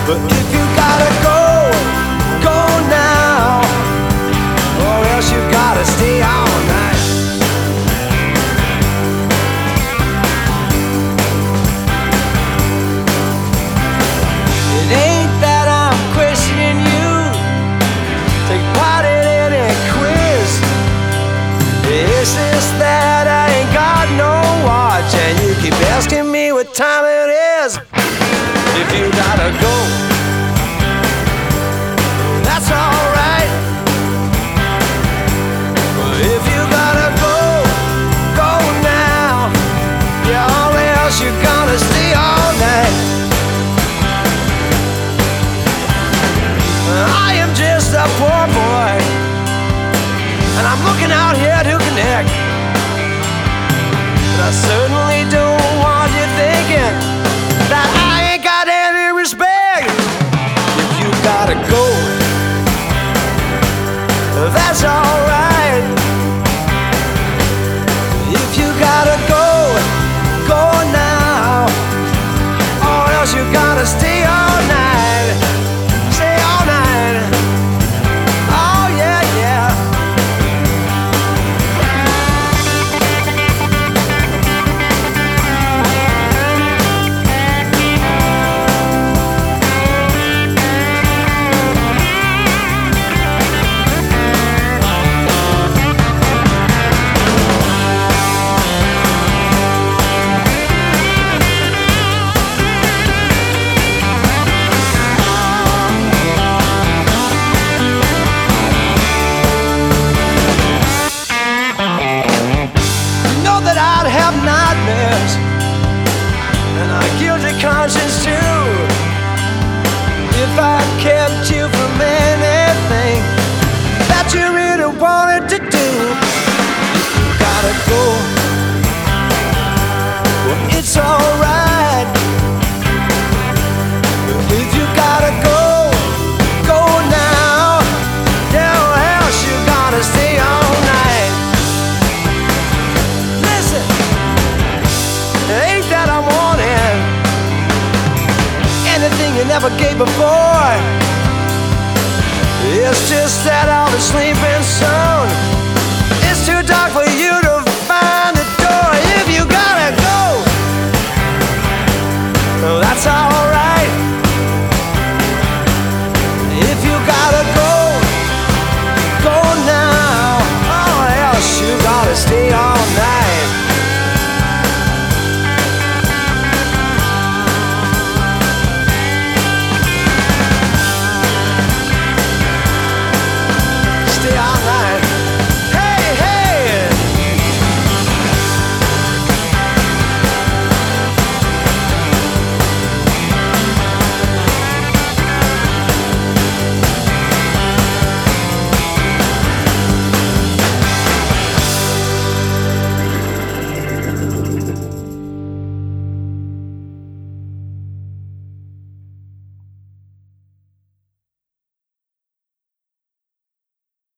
But if you gotta go, go now, or else you gotta stay all night. It ain't that I'm questioning you, take part in any quiz. It's just that I ain't got no watch, and you keep asking me what time it is. If you gotta go, that's alright. If you gotta go, go now, yeah, or else you're gonna stay all night. I am just a poor boy, and I'm looking out here to connect. But I certainly don't want you thinking that I ain't got any respect. If you gotta go, that's alright. If you gotta go, go now, or else you gotta stay all night. Stay all night. Oh yeah, yeah. And a guilty conscience too, if I kept you from anything that you really wanted to do. If you gotta go, well, it's alright. If you gotta go, go now, yeah, or else you gotta stay all night. Listen, it ain't that I'm wanting anything you never gave before. It's just that I'll be sleeping soon. It's too dark for you to